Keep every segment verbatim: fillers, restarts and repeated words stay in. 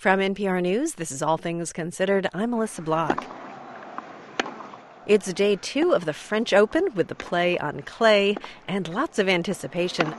From N P R News, this is All Things Considered. I'm Melissa Block. It's day two of the French Open with the play on clay and lots of anticipation.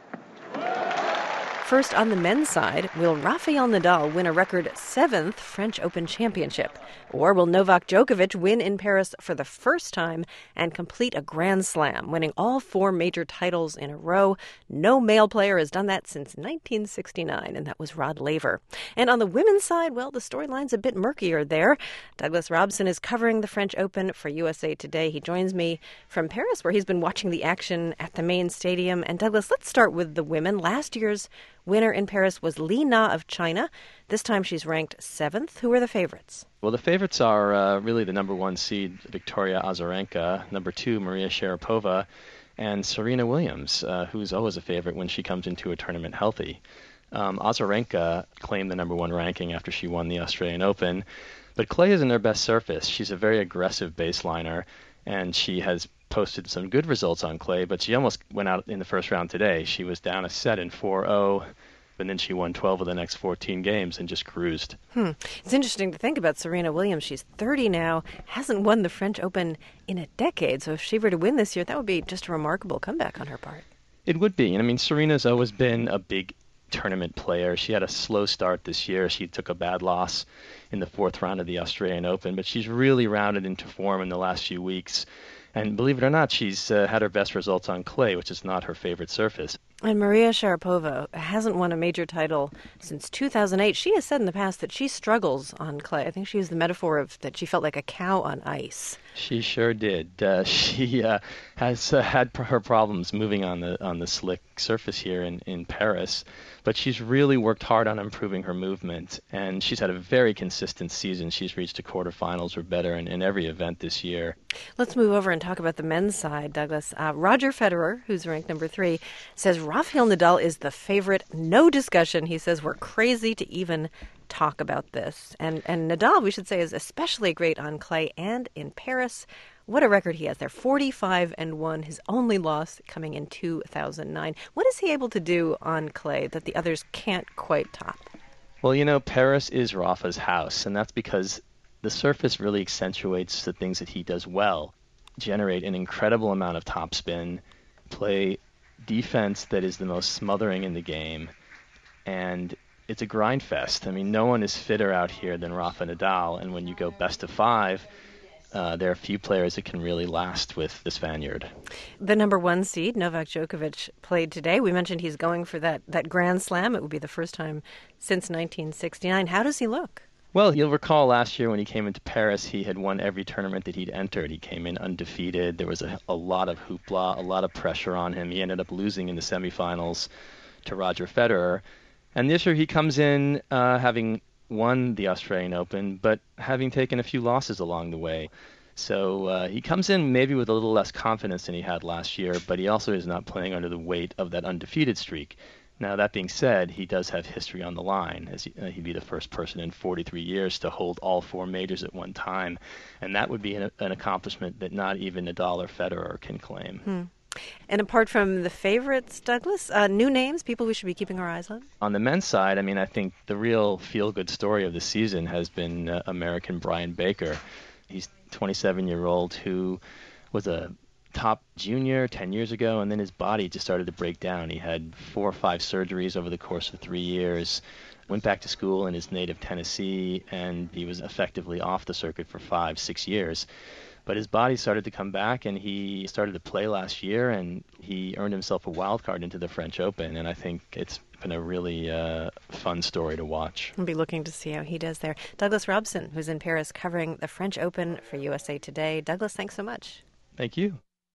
First, on the men's side, will Rafael Nadal win a record seventh French Open championship? Or will Novak Djokovic win in Paris for the first time and complete a Grand Slam, winning all four major titles in a row? No male player has done that since nineteen sixty-nine, and that was Rod Laver. And on the women's side, well, the storyline's a bit murkier there. Douglas Robson is covering the French Open for U S A Today. He joins me from Paris, where he's been watching the action at the main stadium. And Douglas, let's start with the women. Last year's winner in Paris was Li Na of China. This time she's ranked seventh. Who are the favorites? Well, the favorites are uh, really the number one seed, Victoria Azarenka, number two, Maria Sharapova, and Serena Williams, uh, who's always a favorite when she comes into a tournament healthy. Um, Azarenka claimed the number one ranking after she won the Australian Open, but clay isn't her best surface. She's a very aggressive baseliner, and she has posted some good results on clay, but she almost went out in the first round today. She was down a set in four oh, and then she won twelve of the next fourteen games and just cruised. Hmm. It's interesting to think about Serena Williams. She's thirty now, hasn't won the French Open in a decade, so if she were to win this year, that would be just a remarkable comeback on her part. It would be. And I mean, Serena's always been a big tournament player. She had a slow start this year. She took a bad loss in the fourth round of the Australian Open, but she's really rounded into form in the last few weeks. And believe it or not, she's uh, had her best results on clay, which is not her favorite surface. And Maria Sharapova hasn't won a major title since two thousand eight. She has said in the past that she struggles on clay. I think she used the metaphor of that she felt like a cow on ice. She sure did. Uh, she uh, has uh, had her problems moving on the on the slick surface here in, in Paris, but she's really worked hard on improving her movement, and she's had a very consistent season. She's reached a quarterfinals or better in, in every event this year. Let's move over and talk about the men's side, Douglas. Uh, Roger Federer, who's ranked number three, says Rafael Nadal is the favorite. No discussion. He says we're crazy to even talk about this. And and Nadal, we should say, is especially great on clay and in Paris. What a record he has there, forty-five and one, his only loss coming in two thousand nine. What is he able to do on clay that the others can't quite top? Well, you know, Paris is Rafa's house, and that's because the surface really accentuates the things that he does well. Generate an incredible amount of topspin, play defense that is the most smothering in the game, and it's a grind fest. I mean, no one is fitter out here than Rafa Nadal, and when you go best of five, uh, there are few players that can really last with the Spaniard. The number one seed, Novak Djokovic, played today. We mentioned he's going for that, that Grand Slam. It would be the first time since nineteen sixty-nine. How does he look? Well, you'll recall last year when he came into Paris, he had won every tournament that he'd entered. He came in undefeated. There was a, a lot of hoopla, a lot of pressure on him. He ended up losing in the semifinals to Roger Federer. And this year he comes in uh, having won the Australian Open, but having taken a few losses along the way. So uh, he comes in maybe with a little less confidence than he had last year, but he also is not playing under the weight of that undefeated streak. Now, that being said, he does have history on the line, as he, uh, he'd be the first person in forty-three years to hold all four majors at one time, and that would be an, an accomplishment that not even Nadal or Federer can claim. Hmm. And apart from the favorites, Douglas, uh, new names, people we should be keeping our eyes on? On the men's side, I mean, I think the real feel-good story of the season has been uh, American Brian Baker. He's a twenty-seven-year-old who was a top junior ten years ago, and then his body just started to break down. He had four or five surgeries over the course of three years, went back to school in his native Tennessee, and he was effectively off the circuit for five, six years. But his body started to come back, and he started to play last year, and he earned himself a wild card into the French Open, and I think it's been a really uh, fun story to watch. I'll be looking to see how he does there. Douglas Robson, who's in Paris covering the French Open for U S A Today. Douglas, thanks so much. Thank you.